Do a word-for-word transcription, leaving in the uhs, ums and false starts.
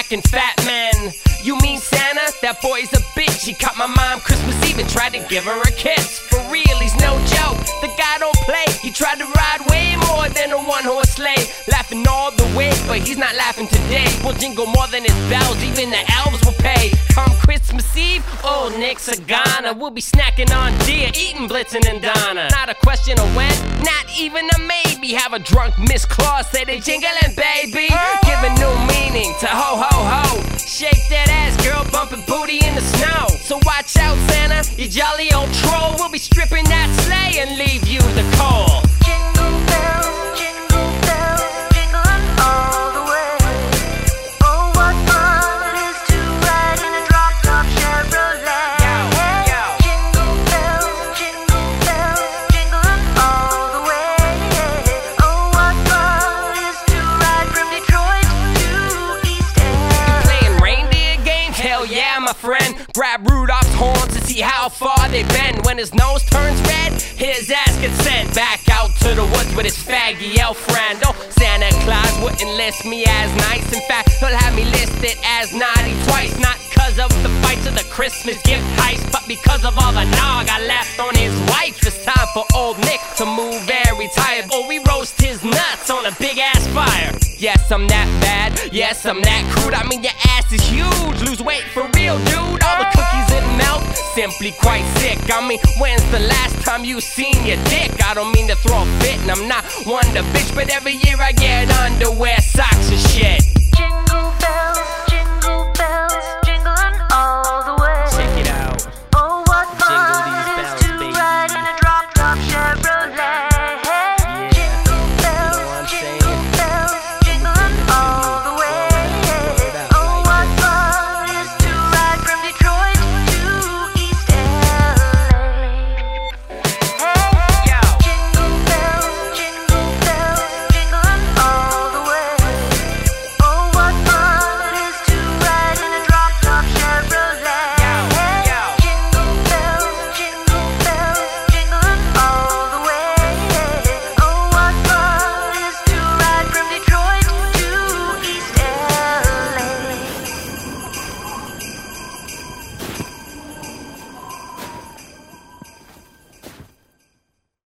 smacking fat men. You mean Santa? That boy's a bitch. He caught my mom Christmas Eve and tried to give her a kiss. For real, he's no joke. The guy don't play. He tried to ride way more than a one-horse sleigh. Laughing all the way, but he's not laughing today. We'll jingle more than his bells, even the elves will pay. Come Christmas Eve, old Nick Sagana. We'll be snacking on deer, eating Blitzen and Donna. Not a question of when, not even a maybe. Have a drunk Miss Claus say they jingling, baby. Give a new meaning to ho ho ho. Shake that ass, girl, bumping booty in the snow. So watch out, Santa, you jolly old troll. We'll be stripping that sleigh and leave you the coal. Jingle bells, jingle bells, jingling all the way. Oh, what fun it is to ride in a drop-top Chevrolet. Yo, yo. Jingle bells, jingle bells, jingling all the way. Oh, what fun it is to ride from Detroit to East End. Playing reindeer games? Hell yeah, my friend. Grab Rudolph's horns to see how far they bend. When his nose turns red, his ass gets sent back out to the woods with his faggy elf friend. Oh, Santa Claus wouldn't list me as nice. In fact, he'll have me listed as naughty twice. Not cause of the fights or the Christmas gift heist, but because of all the nog I left on his wife. It's time for old Nick to move and retire, or we roast his nuts on a big ass fire. Yes, I'm that bad, yes, I'm that crude. I mean, your ass is huge, lose weight for real, dude. All the cookies and milk, simply quite sick. I mean, when's the last time you seen your dick? I don't mean to throw a fit, and I'm not one to bitch, but every year I get underwear, socks and shit. Jingle